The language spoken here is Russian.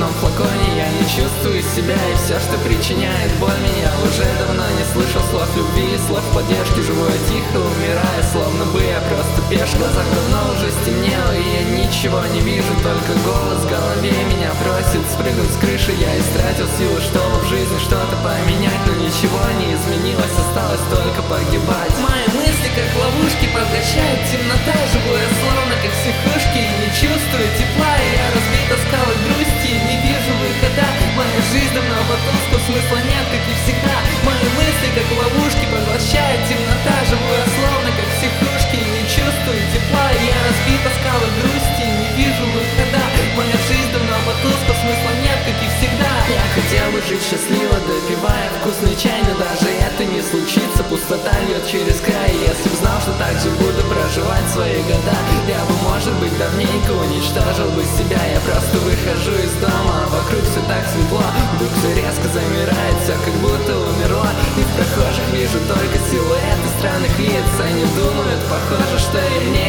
одном флаконе. Я не чувствую себя, и все, что причиняет боль, меня уже давно не слышал слов любви, слов поддержки. Живу я тихо, умирая, словно бы я просто пешка. В глазах давно уже стемнело, и я ничего не вижу, только голос в голове меня просит спрыгнуть с крыши. Я истратил силы, чтобы в жизни что-то поменять, но ничего не изменилось, осталось только погибать. Мои мысли как ловушки поглощает темнота. Живу я словно как психушки, и не чувствую тепла. И я разбит о скалы грусти, не вижу выхода. Моя жизнь давно потускла, смысла нет, как и всегда. Мои мысли как ловушки поглощает темнота. Живу я словно как психушки, и не чувствую тепла. И я разбит о скалы грусти, не вижу выхода. Моя жизнь давно потускла, смысла нет, как и всегда. Я хотел бы жить счастливо, допивая вкусный чай, но даже это не случится. Пустота льет через край. Если б знал, что так же буду проживать свои года, я бы, может быть, давненько уничтожил бы себя. Я просто выхожу из дома, а вокруг все так светло. Вдруг все резко замирает, все как будто умерло. И в прохожих вижу только силуэты странных лиц. Они думают, похоже, что и мне